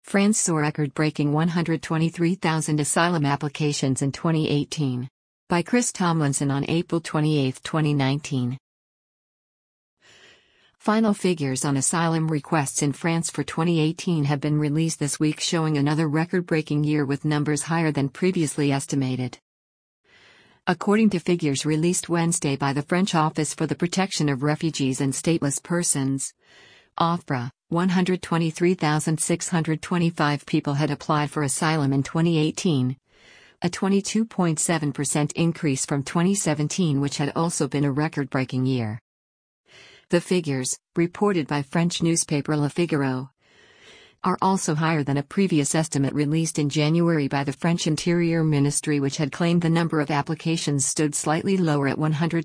France saw record-breaking 123,000 asylum applications in 2018. By Chris Tomlinson on April 28, 2019. Final figures on asylum requests in France for 2018 have been released this week, showing another record-breaking year with numbers higher than previously estimated. According to figures released Wednesday by the French Office for the Protection of Refugees and Stateless Persons, OFPRA, 123,625 people had applied for asylum in 2018, a 22.7% increase from 2017, which had also been a record-breaking year. The figures, reported by French newspaper Le Figaro, are also higher than a previous estimate released in January by the French Interior Ministry, which had claimed the number of applications stood slightly lower at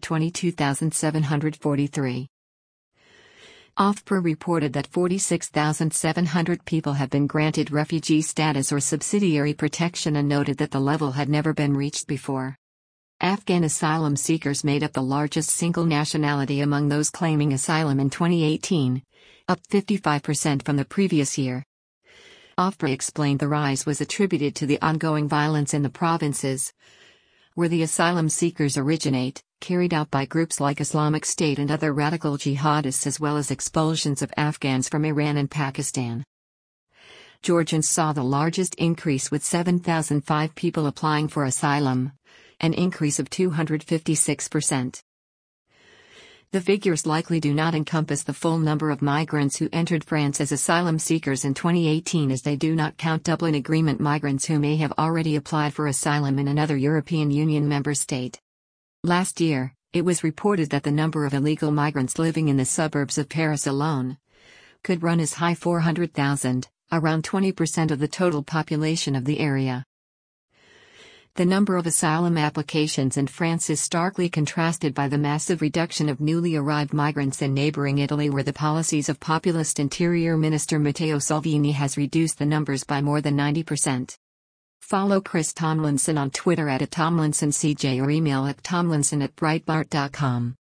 122,743. OFPRA reported that 46,700 people have been granted refugee status or subsidiary protection and noted that the level had never been reached before. Afghan asylum seekers made up the largest single nationality among those claiming asylum in 2018, up 55% from the previous year. OFPRA explained the rise was attributed to the ongoing violence in the provinces where the asylum seekers originate, carried out by groups like Islamic State and other radical jihadists, as well as expulsions of Afghans from Iran and Pakistan. Georgians saw the largest increase, with 7,005 people applying for asylum, an increase of 256%. The figures likely do not encompass the full number of migrants who entered France as asylum seekers in 2018, as they do not count Dublin Agreement migrants who may have already applied for asylum in another European Union member state. Last year, it was reported that the number of illegal migrants living in the suburbs of Paris alone could run as high 400,000, around 20% of the total population of the area. The number of asylum applications in France is starkly contrasted by the massive reduction of newly arrived migrants in neighboring Italy, where the policies of populist Interior Minister Matteo Salvini has reduced the numbers by more than 90%. Follow Chris Tomlinson on Twitter @TomlinsonCJ or email at tomlinson@breitbart.com.